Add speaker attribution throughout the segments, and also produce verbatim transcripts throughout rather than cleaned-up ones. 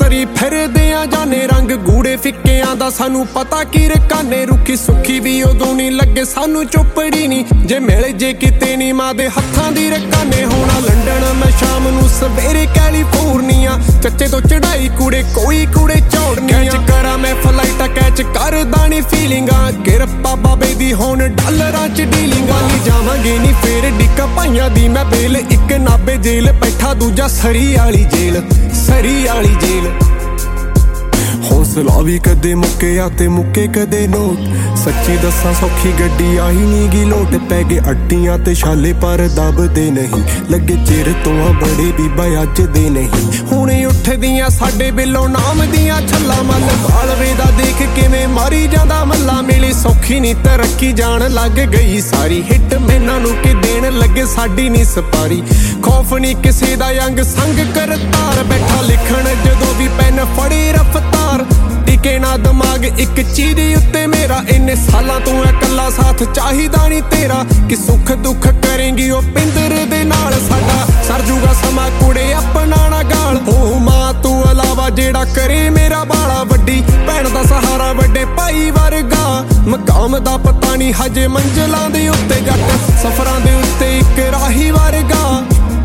Speaker 1: ਮਰੀ ਫਿਰਦੇ ਆ ਜਾਨੇ ਰੰਗ ਗੂੜੇ ਫਿੱਕਿਆਂ ਦਾ ਸਾਨੂੰ ਪਤਾ ਕੀ ਰਕਾਨੇ ਰੁੱਖੀ ਸੁੱਖੀ ਵੀ ਉਦੋਂ ਨਹੀਂ ਲੱਗੇ ਸਾਨੂੰ ਚੁੱਪੜੀ ਨਹੀਂ ਜੇ ਮਿਲ ਜੇ ਕਿਤੇ ਨਹੀਂ ਮਾਂ ਦੇ ਹੱਥਾਂ ਦੀ ਰਕਾਨੇ ਹੋਣਾ ਲੰਡਨ ਮੈਂ ਸ਼ਾਮ ਨੂੰ ਸਵੇਰੇ ਕੈਲੀਫੋਰਨੀਆ ਚੱਚੇ ਤੋਂ ਚੜਾਈ ਕੂੜੇ ਕੋਈ ਕੂੜੇ ਝੋੜਨੀਆਂ ਕੈਚ ਕਰਾਂ ਮੈਂ ਫਲਾਈਟਾਂ ਕੈਚ ਕਰਦਾ ਨਹੀਂ ਫੀਲਿੰਗਾਂ ਕਿਰਪਾ ਬਾਬੇ ਦੀ ਹੁਣ ਡਾਲਰਾਂ ਚ ਡੀਲਿੰਗਾਂ ਲਈ ਜਾਵਾਂਗੇ ਨਹੀਂ ਫੇਰ ਡਿੱਕਾ ਭਾਈਆਂ ਦੀ ਮੈਂ ਬੇਲ ਇੱਕ ਨਾਬੇ ਜੇਲ੍ਹ ਬੈਠਾ ਦੂਜਾ ਸਰੀ ਵਾਲੀ ਜੇਲ੍ਹ ਸਰੀ ਵਾਲੀ ਜੇਲ੍ਹ ਹੌਸਲਾ ਵੀ ਕਦੇ ਮੁੱਕਿਆ ਤੇ ਮੁੱਕੇ ਕਦੇ ਨੋਟ ਸੱਚੀ ਦੱਸਾਂ ਸੌਖੀ ਗੱਡੀ ਆਈ ਨੀ ਗੀ ਲੋਟ ਪੈ ਗਏ ਅੱਡੀਆਂ ਤੇ ਛਾਲੇ ਪਰ ਦਬਦੇ ਨਹੀਂ ਲੱਗੇ ਚਿਰ ਤੋਂ ਆ ਬੜੇ ਬੀਬਾ ਅੱਜ ਦੇ ਨਹੀਂ ਹੁਣੇ ਉੱਠਦੀਆਂ ਸਾਡੇ ਬਿੱਲੋਂ ਨਾਮ ਦੀਆਂ ਛੱਲਾਂ ਮੱਲ ਬਾਲਵੇ ਦਾ ਦੇਖ ਕਿਵੇਂ ਮਾਰੀ ਜਾਂਦਾ ਮੱਲਾ ਮਿਲੀ ਸੌਖੀ ਨੀ ਤਰੱਕੀ ਜਾਣ ਲੱਗ ਗਈ ਸਾਰੀ ਹਿੱਟ ਮੈਨਾਂ ਨੂੰ ਕਿ ਦੇਣ ਲੱਗੇ ਸਾਡੀ ਨੀ ਸਪਾਰੀ ਖੌਫ ਨੀ ਕਿਸੇ ਦਾ ਅੰਗ ਸੰਗ ਕਰਤਾਰ ਬੈਠਾ ਲਿਖਣ ਜਦੋਂ ਵੀ ਪੈਨ ਫੜੀ ਰਫਤਾਰ ਟਿਕੇ ਨਾ ਦਿਮਾਗ ਇੱਕ ਚੀਜ਼ ਉੱਤੇ ਮੇਰਾ ਇੰਨੇ ਸਾਲਾਂ ਤੋਂ ਐ ਕੱਲਾ ਸਾਥ ਚਾਹੀਦਾ ਨਹੀਂ ਤੇਰਾ ਕਿ ਸੁੱਖ ਦੁੱਖ ਕਰੇਂਗੀ ਉਹ ਪਿੰਦਰ ਦੇ ਨਾਲ ਸਾਡਾ ਸਰ ਜੂਗਾ ਸਮਾਂ ਕੁੜੇ ਆਪਣਾ ਨਾ ਗਾਲ ਹੋ ਮਾਂ ਤੂੰ ਇਲਾਵਾ ਜਿਹੜਾ ਕਰੇ ਮੇਰਾ ਬਾਲਾ ਵੱਡੀ ਭੈਣ ਦਾ ਸਹਾਰਾ ਵੱਡੇ ਭਾਈ ਵਰਗਾ ਮਕਾਮ ਦਾ ਪਤਾ ਨਹੀਂ ਹਜੇ ਮੰਜ਼ਲਾਂ ਦੇ ਉੱਤੇ ਜੱਟ ਸਫ਼ਰਾਂ ਦੇ ਉੱਤੇ ਇੱਕ ਰਾਹੀ ਵਰਗਾ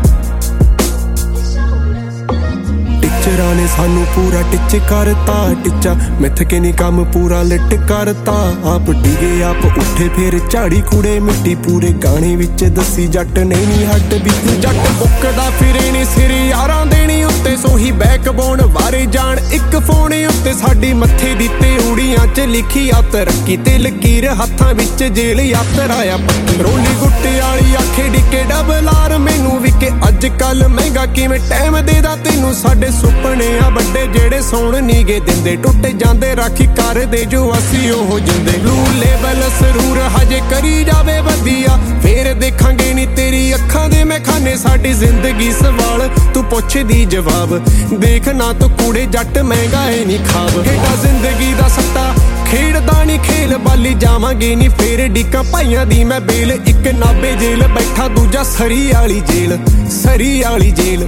Speaker 1: ਟੀਚਰਾਂ ਨੇ ਸਾਨੂੰ ਪੂਰਾ ਟਿੱਚ ਕਰਤਾ ਟਿੱਚਾ ਮਿੱਥ ਕੇ ਨੀ ਕੰਮ ਪੂਰਾ ਲਿਟ ਕਰਤਾ ਆਪ ਡਿਗੇ ਆਪ ਉੱਠੇ ਫੇਰ ਝਾੜੀ ਕੂੜੇ ਮਿੱਟੀ ਪੂਰੇ ਗਾਣੇ ਵਿੱਚ ਦੱਸੀ ਜੱਟ ਨਹੀਂ ਨੀ ਹੱਟ ਵੀ ਜੱਟ ਬੁੱਕਦਾ ਫਿਰੇ ਨੀ ਸਿਰ ਯਾਰਾਂ ਦੇਣੀ ਉੱਤੇ ਸੋਹੀ ਬੈਕਬੋਨ ਵਾਰੇ ਜਾਣ ਇੱਕ ਫੋਨ ਉੱਤੇ ਸਾਡੀ ਮੱਥੇ ਦੀ ਤੇੜੀਆਂ ਚ ਲਿਖੀ ਆ ਤਰੱਕੀ ਤੇ ਲਕੀਰ ਹੱਥਾਂ ਵਿੱਚ ਜੇਲ੍ਹ ਯਾਤਰਾ ਆ ਪੱਕੀ ਰੋਲੀ ਗੁੱਟੇ ਵਾਲੀ ਆਖੇ ਡਿੱਕੇ ਡਬਲ ਆਰ ਮੈਨੂੰ ਵੀ ਕਿ ਅੱਜ ਕੱਲ ਮਹਿੰਗਾ ਕਿਵੇਂ ਟਾਈਮ ਦੇਦਾ ਤੈਨੂੰ ਸਾਡੇ ਸੁਪਨੇ ਆ ਵੱਡੇ ਜਿਹੜੇ ਸੌਣ ਨੀਗੇ ਦਿੰਦੇ ਟੁੱਟ ਜਾਂਦੇ ਰਾਖੀ ਕਰਦੇ ਜੋ ਅਸੀਂ ਉਹ ਜਿੰਦੇ ਬਲੂ ਲੇਬਲ ਸਰੂਰ ਹਜੇ ਕਰੀ ਜਾਵੇ ਵਧੀਆ ਫੇਰ ਦੇਖਾਂਗੇ ਨੀ ਤੇਰੀ ਅੱਖਾਂ ਦੇ ਮੈਂ ਖਾਨੇ ਸਾਡੀ ਜ਼ਿੰਦਗੀ ਸਵਾਲ ਤੂੰ ਪੁੱਛਦੀ ਜਵਾਬ ਦੇਖ ਨਾ ਤੂੰ ਕੂੜੇ ਜੱਟ ਮਹਿੰਗਾ ਏ ਨੀ ਖਾਬ ਹੇਠਾਂ ਜ਼ਿੰਦਗੀ ਦਾ ਸੱਟਾ ਖੇਡਦਾ ਨੀ ਖੇਲ ਬਾਲੀ ਜਾਵਾਂਗੇ ਨੀ ਫੇਰ ਡਿੱਕਾ ਭਾਈਆਂ ਦੀ ਮੈਂ ਬੇਲ ਇੱਕ ਨਾਬੇ ਜੇਲ੍ਹ ਬੈਠਾ ਦੂਜਾ ਸਰੀ ਵਾਲੀ ਜੇਲ੍ਹ ਸਰੀ ਵਾਲੀ ਜੇਲ੍ਹ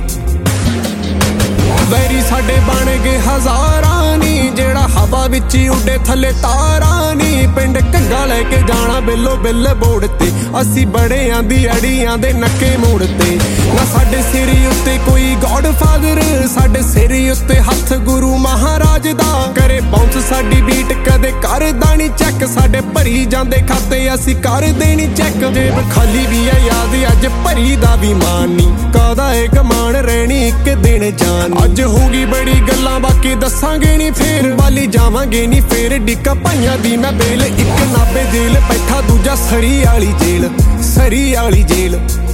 Speaker 1: ਵੈਰੀ ਸਾਡੇ ਬਣ ਗਏ ਹਜ਼ਾਰਾਂ ਨੀ ਜਿਹੜਾ ਹਵਾ ਵਿੱਚ ਹੀ ਉੱਡੇ ਥੱਲੇ ਤਾਰਾਂ ਨੀ ਪਿੰਡ ਘੱਗਾ ਲੈ ਕੇ ਜਾਣਾ ਬਿੱਲੋ ਬਿੱਲ ਬੋੜ ਤੇ ਅਸੀਂ ਬੜੇ ਆਂਦੀ ਅੜੀਆਂ ਦੇ ਨੱਕੇ ਮੋੜ ਤੇ ਨਾ ਸਾਡੇ ਸਿਰ ਉੱਤੇ ਕੋਈ ਗੋਡ ਫਾਦਰ ਸਾਡੇ ਸਿਰ ਉੱਤੇ ਹੱਥ ਗੁਰੂ ਮਹਾਰਾਜ ਦਾ ਕਰੇ ਬਾਉਂਸ ਸਾਡੀ ਬੀਟ ਕਦੇ ਕਰਦਾ ਨੀ ਚੈੱਕ ਸਾਡੇ ਭਰੀ ਜਾਂਦੇ ਖਾਤੇ ਅਸੀਂ ਕਰ ਦੇਣੀ ਚੈੱਕ ਜੇਬ ਖਾਲੀ ਵੀ ਆ ਯਾਦ ਅੱਜ ਭਰੀ ਦਾ ਵੀ ਮਾਨ ਨੀ ਕਾਹਦਾ ਏ ਕਮਾਨ ਰਹਿਣੀ ਇੱਕ ਦਿਨ ਜਾਨ ਅੱਜ ਹੋਗੀ ਬੜੀ ਗੱਲਾਂ ਬਾਕੀ ਦੱਸਾਂਗੇ ਨੀ ਫੇਰ ਵਾਲੀ ਜਾਵਾਂਗੇ ਨੀ ਫੇਰ ਡਿੱਕਾ ਭਾਈਆਂ ਦੀ ਮੈਂ ਬੇਲ ਇੱਕ ਨਾਬੇ ਜੇਲ੍ਹ ਬੈਠਾ ਦੂਜਾ ਸਰੀ ਵਾਲੀ ਜੇਲ੍ਹ ਸਰੀ ਵਾਲੀ ਜੇਲ੍ਹ